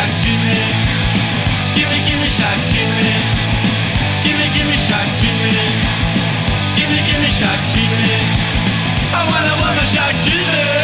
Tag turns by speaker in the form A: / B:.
A: shock treatment. Give me shock treatment. Give me shock treatment. Give me shock treatment. I want my shock treatment.